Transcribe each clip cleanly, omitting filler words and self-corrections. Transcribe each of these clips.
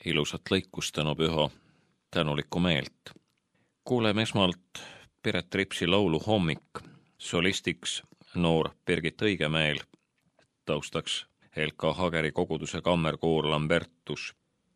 ilusat lõikustänupüha tänulikku meelt. Kuuleme esmalt Piret Ripsi laulu Hommik, solistiks noor Birgit Õigemeel, taustaks Helka Hageri koguduse kammerkoor Lambertus.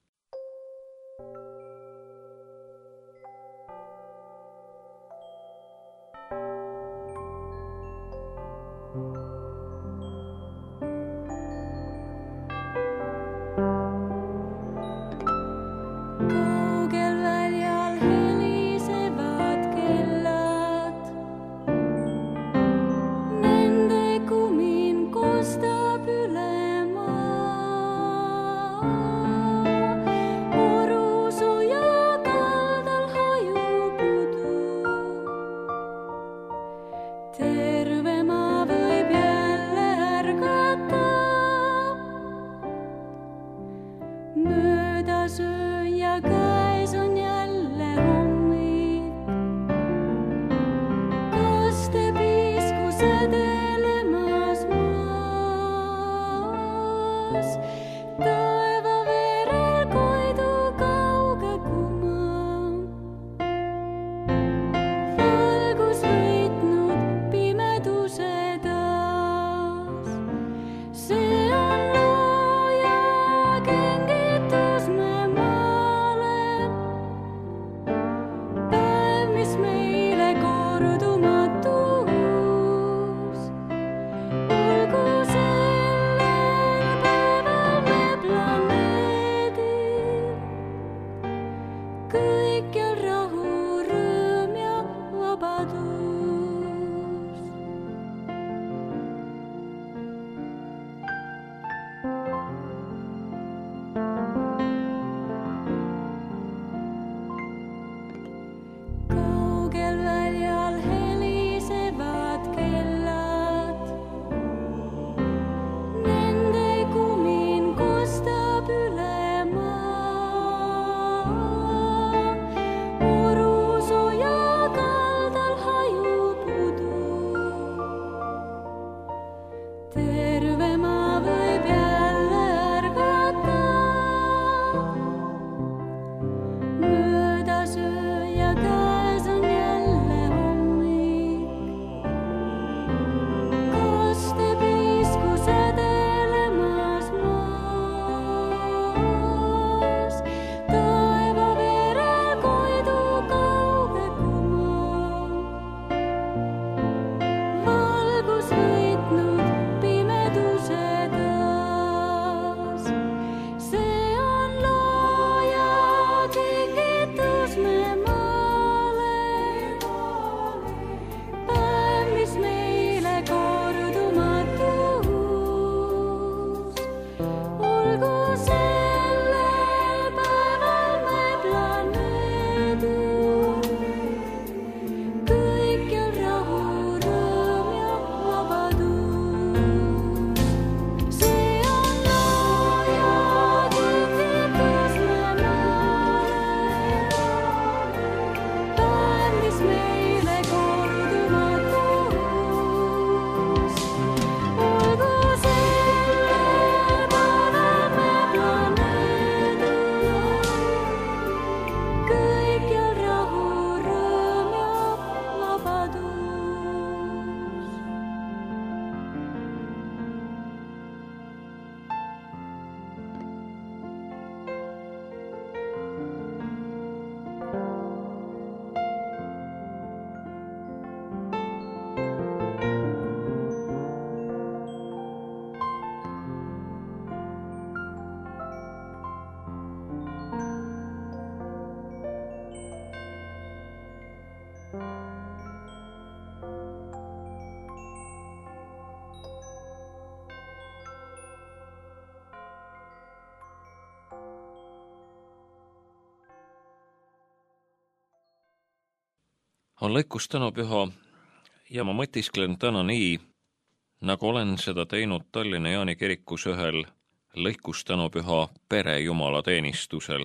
On lõikustänupüha ja ma mõtisklen täna nii, nagu olen seda teinud Tallinna Jaani kirikus ühel lõikustänupüha perejumala teenistusel,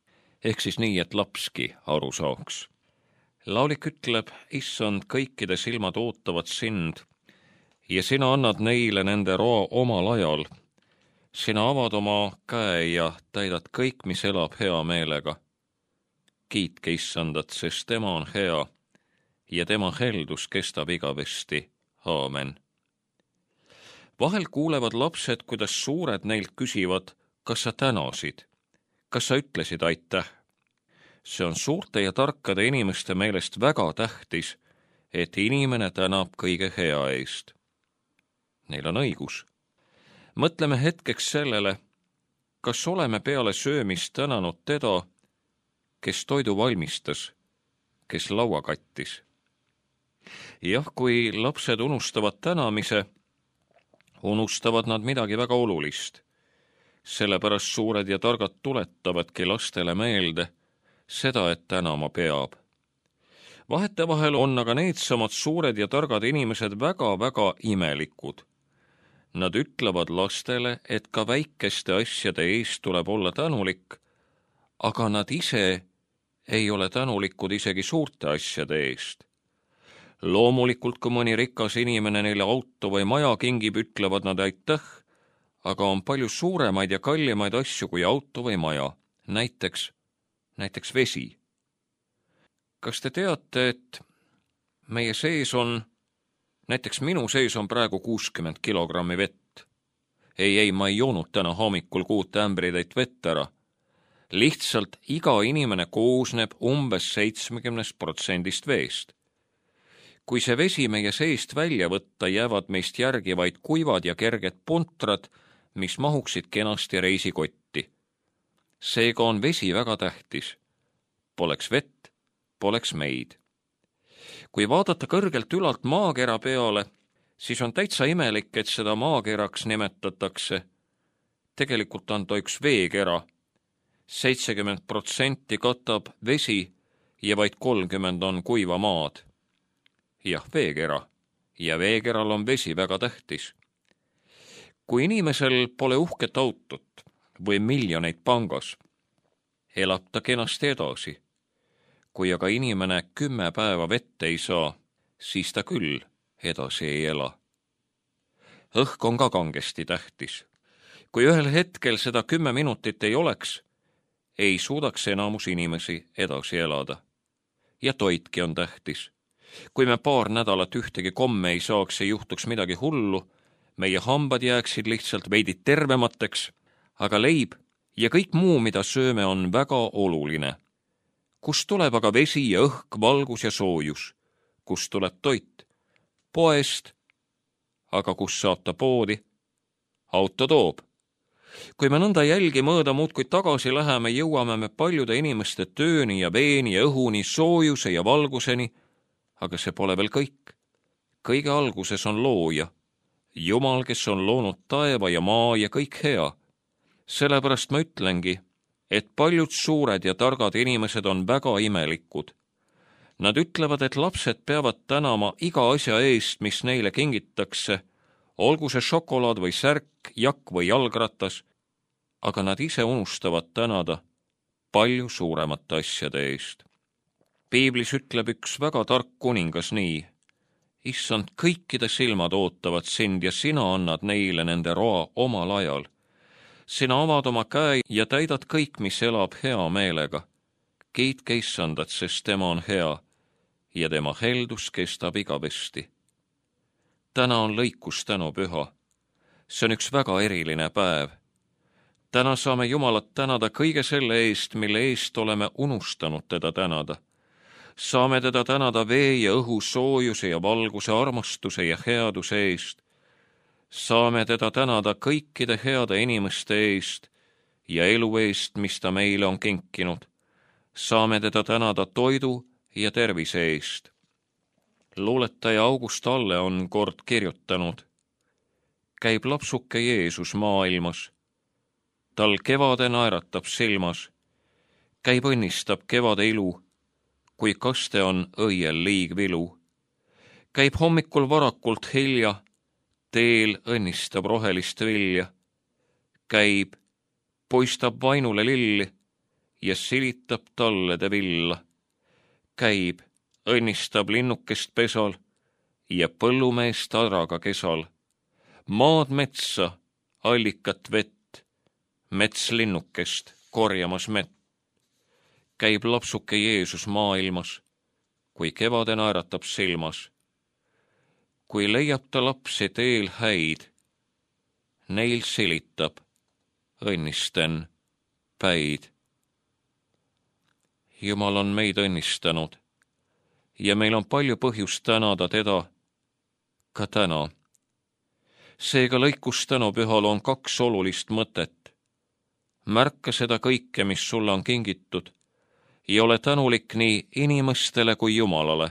ehk siis nii, et lapski aru saaks. Laulik ütleb, issand, kõikide silmad ootavad sind ja sina annad neile nende roa omal ajal. sina avad oma käe ja täidad kõik, mis elab hea meelega. Kiitke Issandat, sest tema on hea ja tema heldus kestab igavesti. Aamen. Vahel kuulevad lapsed, kuidas suured neilt küsivad, kas sa tänasid, kas sa ütlesid aitäh. See on suurte ja tarkade inimeste meelest väga tähtis, et inimene tänab kõige hea eest. Neil on õigus. Mõtleme hetkeks sellele, kas oleme peale söömist tänanud teda, kes toidu valmistas, kes laua kattis. Jah, kui lapsed unustavad tänamise, unustavad nad midagi väga olulist. Sellepärast suured ja targad tuletavadki lastele meelde seda, et tänama peab. Vahetevahel on aga needsamad suured ja targad inimesed väga-väga imelikud. Nad ütlevad lastele, et ka väikeste asjade eest tuleb olla tänulik, aga nad ise ei ole tänulikud isegi suurte asjade eest. Loomulikult, kui mõni rikas inimene neile auto või maja kingib, ütlevad nad aitäh, aga on palju suuremaid ja kallimaid asju kui auto või maja, näiteks vesi. Kas te teate, et meie sees on, näiteks minu sees on praegu 60 kilogrammi vett. Ei, ma ei joonud täna hommikul 6 ämbritäit vett ära. Lihtsalt iga inimene koosneb umbes 70% veest. Kui see vesi meie seest välja võtta, jäävad meist järgi vaid kuivad ja kerged puntrad, mis mahuksid kenasti reisikotti. Seega on vesi väga tähtis. Poleks vett, poleks meid. Kui vaadata kõrgelt ülalt maakera peale, siis on täitsa imelik, et seda maakeraks nimetatakse. Tegelikult on ta üks veekera. 70% katab vesi ja vaid 30% on kuiva maad. Jah, veekera. Ja veekeral on vesi väga tähtis. Kui inimesel pole uhket autot või miljoneid pangas, elab ta kenasti edasi. Kui aga inimene 10 päeva vett ei saa, siis ta küll edasi ei ela. Õhk on ka kangesti tähtis. Kui ühel hetkel seda 10 minutit ei oleks, ei suudaks enamus inimesi edasi elada. Ja toitki on tähtis. Kui me paar nädalat ühtegi komme ei saaks ja juhtuks midagi hullu, meie hambad jääksid lihtsalt veidi tervemateks, aga leib ja kõik muu, mida sööme, on väga oluline. Kust tuleb aga vesi ja õhk, valgus ja soojus? Kust tuleb toit? Poest. Aga kus saab ta poodi? Auto toob. Kui me nõnda jälgi mõõda muudkui tagasi läheme, jõuame me paljude inimeste tööni ja veeni ja õhuni, soojuse ja valguseni, aga see pole veel kõik. Kõige alguses on looja. Jumal, kes on loonud taeva ja maa ja kõik hea. Sellepärast ma ütlengi, et paljud suured ja targad inimesed on väga imelikud. Nad ütlevad, et lapsed peavad tänama iga asja eest, mis neile kingitakse, olgu see šokolaad või särk, jakk või jalgratas, aga nad ise unustavad tänada palju suuremate asjade eest. Piiblis ütleb üks väga tark kuningas nii: Issand, kõikide silmad ootavad sind ja sina annad neile nende roa omal ajal. Sina avad oma käe ja täidad kõik, mis elab hea meelega. Kiitke Issandat, sest tema on hea ja tema heldus kestab igavesti. Täna on lõikustanupüha. See on üks väga eriline päev. Täna saame Jumalat tänada kõige selle eest, mille eest oleme unustanud teda tänada. Saame teda tänada vee ja õhu, soojuse ja valguse, armastuse ja headuse eest. Saame teda tänada kõikide heade inimeste eest ja elu eest, mis ta meile on kinkinud. Saame teda tänada toidu ja tervise eest. Luuletaja August Alle on kord kirjutanud: käib lapsuke Jeesus maailmas. Tal kevade naeratab silmas. Käib õnnistab kevade ilu, kui kaste on õiel liigvilu. Käib hommikul varakult hilja, teel õnnistab rohelist vilja. Käib, poistab vainule lilli ja silitab tallede villa. Käib, õnnistab linnukest pesal ja põllumeest adraga kesal. Maad metsa, allikat vett metslinnukest korjamas mett. Käib lapsuke Jeesus maailmas, kui kevade naeratab silmas. Kui leiab ta lapsi teel häid, neil silitab, õnnisten päid. Jumal on meid õnnistanud ja meil on palju põhjust tänada teda ka täna. Seega lõikustänupühal on 2 olulist mõtet. Märka seda kõike, mis sulle on kingitud, ja ole tänulik nii inimestele kui Jumalale.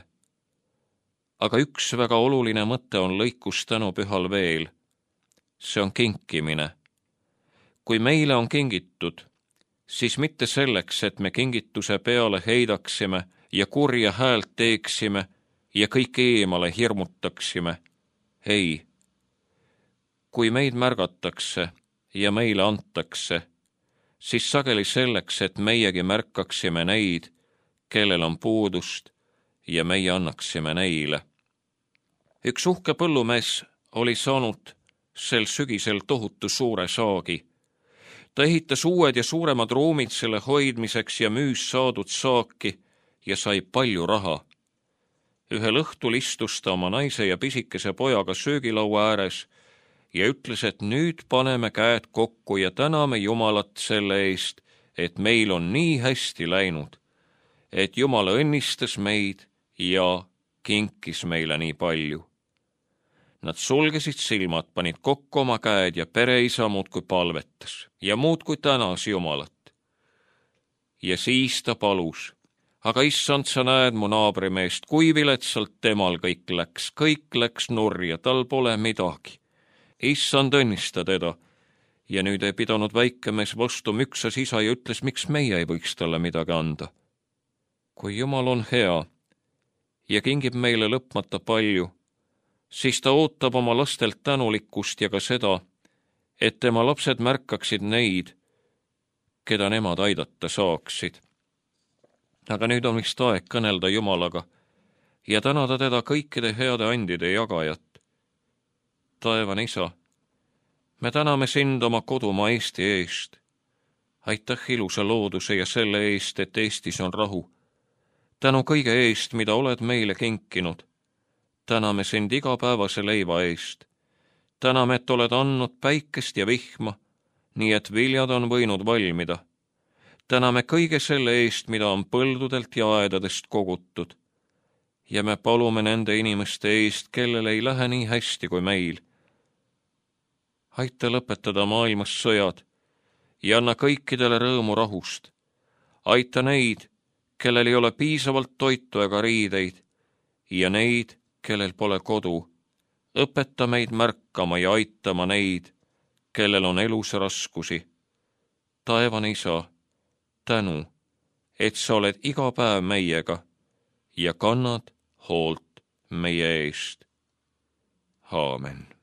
Aga üks väga oluline mõte on lõikustänupühal veel. See on kinkimine. Kui meile on kingitud, siis mitte selleks, et me kingituse peale heidaksime ja kurja häält teeksime ja kõik eemale hirmutaksime. Ei. Kui meid märgatakse ja meile antakse, siis sageli selleks, et meiegi märkaksime neid, kellel on puudust, ja meie annaksime neile. Üks uhke põllumees oli saanud sel sügisel tohutu suure saagi. Ta ehitas uued ja suuremad ruumid selle hoidmiseks ja müüs saadud saaki ja sai palju raha. Ühel õhtul istus ta oma naise ja pisikese pojaga söögilaua ääres ja ütles, et nüüd paneme käed kokku ja täname Jumalat selle eest, et meil on nii hästi läinud, et Jumal õnnistas meid ja kinkis meile nii palju. Nad sulgesid silmad, panid kokku oma käed ja pereisa muudkui palvetas ja muudkui tänas Jumalat. Ja siis ta palus, aga issand, sa näed mu naabrimeest, kui viletsalt temal kõik läks nurja, tal pole midagi. Issand, õnnista teda. Ja nüüd ei pidanud väikemees vastu, müksas isa ja ütles, miks meie ei võiks talle midagi anda. Kui Jumal on hea ja kingib meile lõpmata palju, siis ta ootab oma lastelt tänulikkust ja ka seda, et tema lapsed märkaksid neid, keda nemad aidata saaksid. Aga nüüd on vist aeg kõnelda Jumalaga ja tänada teda kõikide heade andide jagajat. Taevane isa, me täname sind oma kodumaa Eesti eest. Aitäh ilusa looduse ja selle eest, et Eestis on rahu. Tänu kõige eest, mida oled meile kinkinud. Täname sind igapäevase leiva eest. Täname, et oled andnud päikest ja vihma, nii et viljad on võinud valmida. Täname kõige selle eest, mida on põldudelt ja aedadest kogutud. Ja me palume nende inimeste eest, kellel ei lähe nii hästi kui meil. Aita lõpetada maailmas sõjad ja anna kõikidele rõõmu rahust. Aita neid, kellel ei ole piisavalt toitu ega riideid, ja neid, kellel pole kodu. Õpeta meid märkama ja aitama neid, kellel on elus raskusi. Taevane isa, tänu, et sa oled iga päev meiega ja kannad hoolt meie eest. Aamen.